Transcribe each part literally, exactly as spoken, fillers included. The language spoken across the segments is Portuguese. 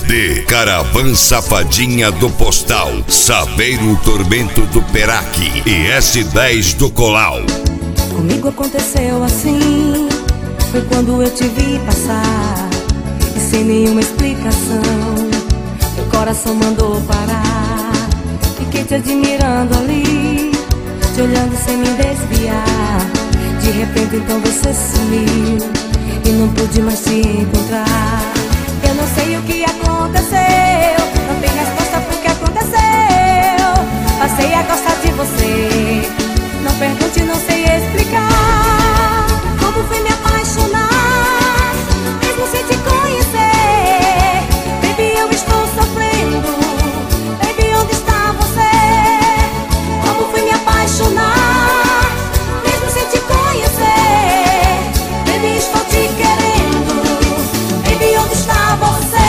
D Caravan Safadinha do Postal, Saveiro Tormento do Peraque e S dez do Colau. Comigo aconteceu assim, foi quando eu te vi passar, e sem nenhuma explicação meu coração mandou parar. Fiquei te admirando ali, te olhando sem me desviar. De repente então você sumiu e não pude mais te encontrar. Eu não sei o que aconteceu, não tem resposta pro que aconteceu. Passei a gostar de você, não pergunte, não sei explicar. Como fui me apaixonar, mesmo sem te conhecer. Baby, eu estou sofrendo, baby, onde está você? Como fui me apaixonar, mesmo sem te conhecer. Baby, estou te querendo, baby, onde está você?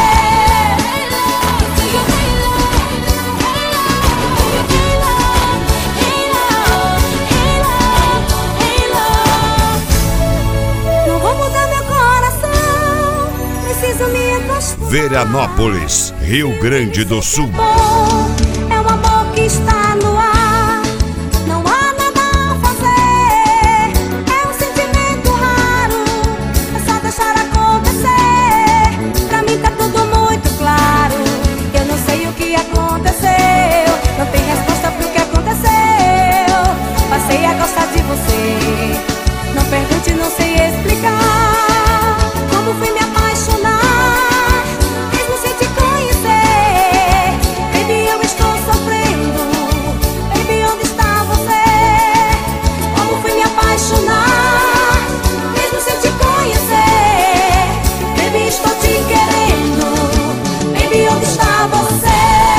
Não vou mudar meu coração, preciso me acostumar. Veranópolis, Rio Grande do Sul. É um amor que está no ar, não há nada a fazer. É um sentimento raro, é só deixar acontecer. Pra mim tá tudo muito claro, eu não sei o que aconteceu, não tem resposta pro que aconteceu. Passei a gostar de você, não pergunte, não sei explicar. Como fui me apaixonar, mesmo sem te conhecer. Baby, eu estou sofrendo, baby, onde está você? Como fui me apaixonar, mesmo sem te conhecer. Baby, estou te querendo, baby, onde está você?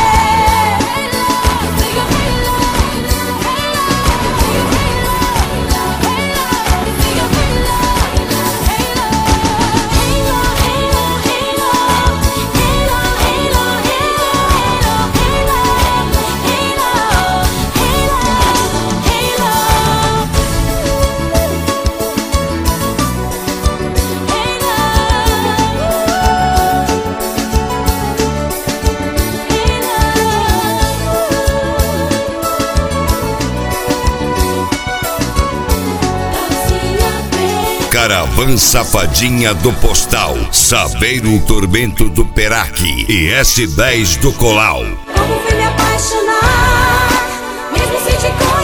Caravan Safadinha do Postal, Saveiro Tormento do Peraque e S dez do Colau. Como fui me apaixonar, mesmo sem te conhecer.